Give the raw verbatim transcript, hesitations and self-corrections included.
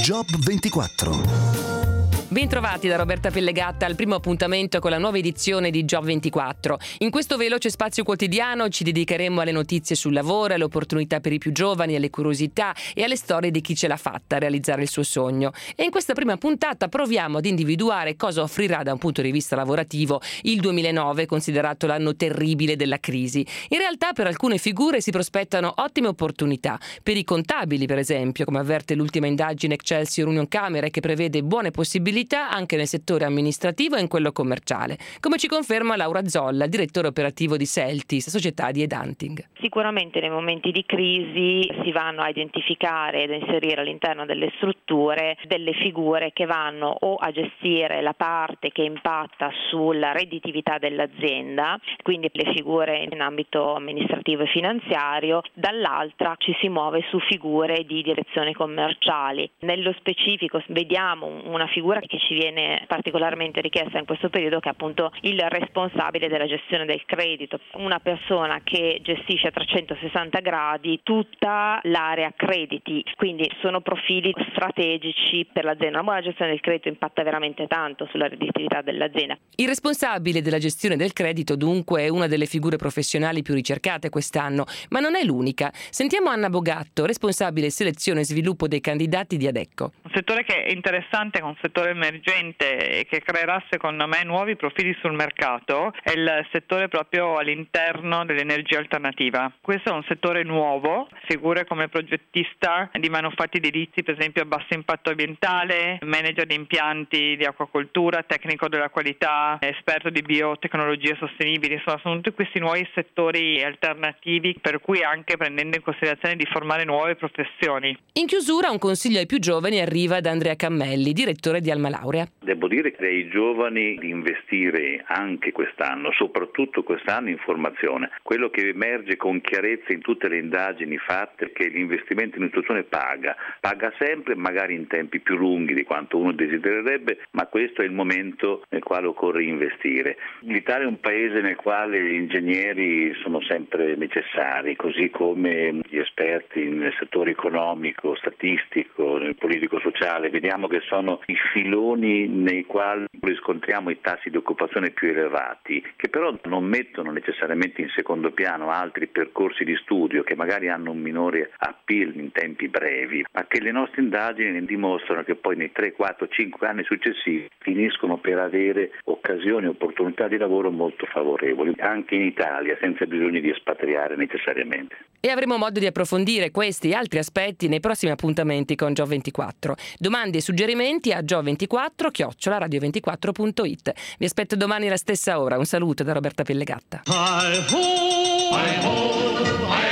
Job ventiquattro. Bentrovati da Roberta Pellegatta al primo appuntamento con la nuova edizione di Job ventiquattro. In questo veloce spazio quotidiano ci dedicheremo alle notizie sul lavoro, alle opportunità per i più giovani, alle curiosità e alle storie di chi ce l'ha fatta a realizzare il suo sogno. E in questa prima puntata proviamo ad individuare cosa offrirà da un punto di vista lavorativo il duemilanove, considerato l'anno terribile della crisi. In realtà per alcune figure si prospettano ottime opportunità. Per i contabili, per esempio, come avverte l'ultima indagine Excelsior Union Camere, che prevede buone possibilità anche nel settore amministrativo e in quello commerciale, come ci conferma Laura Zolla, direttore operativo di Seltis, società di headhunting. Sicuramente nei momenti di crisi si vanno a identificare ed inserire all'interno delle strutture delle figure che vanno o a gestire la parte che impatta sulla redditività dell'azienda, quindi le figure in ambito amministrativo e finanziario, dall'altra ci si muove su figure di direzione commerciali. Nello specifico vediamo una figura che ci viene particolarmente richiesta in questo periodo, che è appunto il responsabile della gestione del credito, una persona che gestisce a trecentosessanta gradi tutta l'area crediti, quindi sono profili strategici per l'azienda. Una buona gestione del credito impatta veramente tanto sulla redditività dell'azienda. Il responsabile della gestione del credito dunque è una delle figure professionali più ricercate quest'anno, ma non è l'unica. Sentiamo Anna Bogatto, responsabile selezione e sviluppo dei candidati di Adecco. Un settore che è interessante, è un settore emergente e che creerà secondo me nuovi profili sul mercato è il settore proprio all'interno dell'energia alternativa. Questo è un settore nuovo, figure come progettista di manufatti edilizi per esempio a basso impatto ambientale, manager di impianti di acquacoltura, tecnico della qualità, esperto di biotecnologie sostenibili, insomma sono tutti questi nuovi settori alternativi per cui anche prendendo in considerazione di formare nuove professioni. In chiusura un consiglio ai più giovani arriva da Andrea Cammelli, direttore di Alma Laurea. Devo dire che ai giovani di investire anche quest'anno, soprattutto quest'anno in formazione. Quello che emerge con chiarezza in tutte le indagini fatte è che l'investimento in istruzione paga, paga sempre, magari in tempi più lunghi di quanto uno desidererebbe, ma questo è il momento nel quale occorre investire. L'Italia è un paese nel quale gli ingegneri sono sempre necessari, così come gli esperti nel settore economico, statistico, nel politico-sociale. Vediamo che sono i filoni nei quali riscontriamo i tassi di occupazione più elevati, che però non mettono necessariamente in secondo piano altri percorsi di studio che magari hanno un minore appeal in tempi brevi, ma che le nostre indagini dimostrano che poi nei tre, quattro, cinque anni successivi finiscono per avere occasioni e opportunità di lavoro molto favorevoli, anche in Italia, senza bisogno di espatriare necessariamente. E avremo modo di approfondire questi e altri aspetti nei prossimi appuntamenti con Job ventiquattro. Domande e suggerimenti a job ventiquattro chiocciola radio ventiquattro punto it. Vi aspetto domani alla stessa ora. Un saluto da Roberta Pellegatta. Hi ho, hi ho, hi